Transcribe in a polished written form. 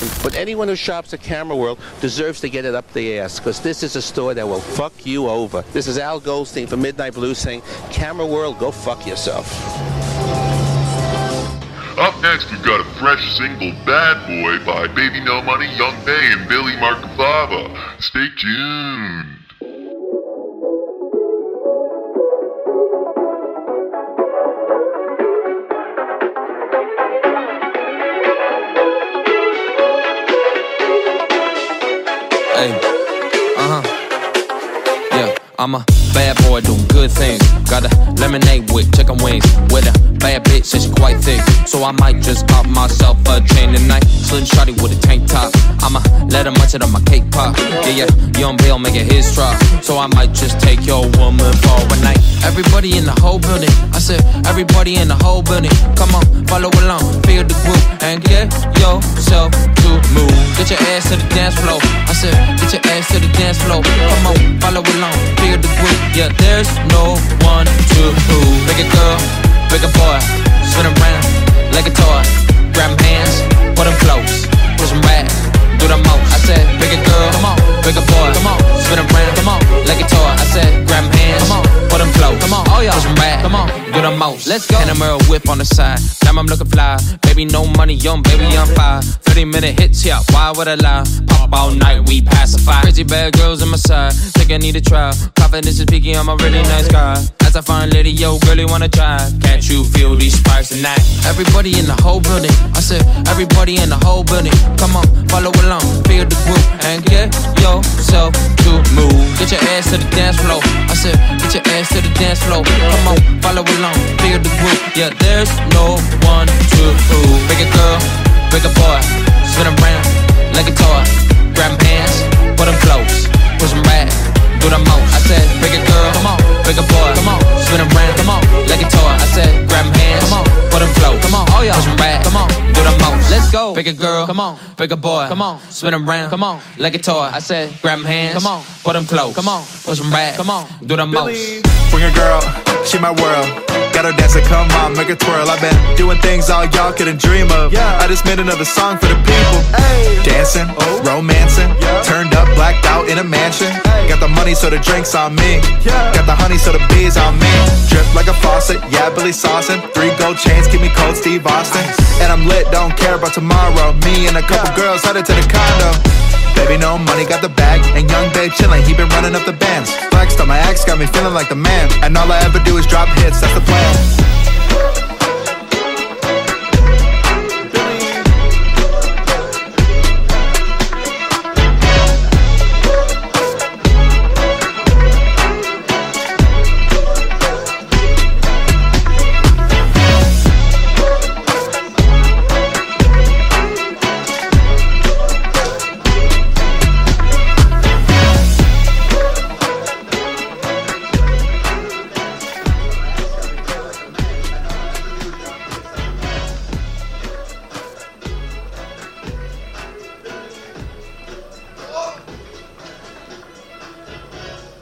happen. But anyone who shops at Camera World deserves to get it up the ass, because this is a store that will fuck you over. This is Al Goldstein from Midnight Blues saying, Camera World, go fuck yourself. Up next, we've got a fresh single, Bad Boy, by Baby No Money, Young Bay, and Billy Markafava. Stay tuned. Hey, yeah, I'm a bad boy doing good things. Got a lemonade with chicken wings. With a bad bitch and she quite thick, so I might just pop myself a chain tonight. Slim shawty with a tank top, I'ma let her munch it on my cake pop. Yeah, Young Bill make it his drop, so I might just take your woman for a night. Everybody in the whole building, I said everybody in the whole building. Come on, follow along, feel the groove, and get yourself to move. Get your ass to the dance floor, I said get your ass to the dance floor. Come on, follow along, feel the groove. Yeah, there's no one to prove. Big a girl, big a boy, spin around like a toy. Grab them hands, put them close, push them back, do the most. I said, big a girl, come on, big a boy, come on, spin around, come on, like a toy. I said, grab them hands, come on, put them close, come on, oh yeah, push them back, come on, do the most. Let's go. And a Merle whip on the side, damn I'm looking fly. Baby no money, young baby I'm fire. 30-minute hits, yeah, why would I lie? Pop all night, we pacify. Crazy bad girls on my side, think I need a try. Confidence is peaky, I'm a really nice guy. As I find lady, yo, girl, you wanna try? Can't you feel these sparks tonight? Everybody in the whole building, I said everybody in the whole building. Come on, follow along, feel the groove, and get yourself to move. Get your ass to the dance floor, I said get your ass to the dance floor. Come on, follow along, feel the groove. Yeah, there's no one to prove. Big a girl, big a boy, spin around like a toy. Grab them hands, put them close, push them back, do the most. I said, big a girl, come on, big a boy, come on, spin around, come on, like a toy. I said, grab them hands, come on, put them close, come on, oh yeah, push them back, come on, do the most. Let's go. Big a girl, come on, big a boy, come on, spin around, come on, like a toy. I said, grab them hands, come on, put them close, come on, push them back, come on, do the most. Bring a girl, she my world. Got her dancing, come on, make her twirl. I've been doing things all y'all couldn't dream of. I just made another song for the people. Dancing, romancing, turned up, blacked out in a mansion. Got the money so the drink's on me. Got the honey so the bees on me. Drip like a faucet, yeah, Billy saucin'. 3 gold chains, keep me cold, Steve Austin. And I'm lit, don't care about tomorrow. Me and a couple girls headed to the condo. Baby no money, got the bag, and Young Babe chillin', he been running up the bands. Flexed on my ex, got me feeling like the man, and all I ever do is drop hits, that's the plan.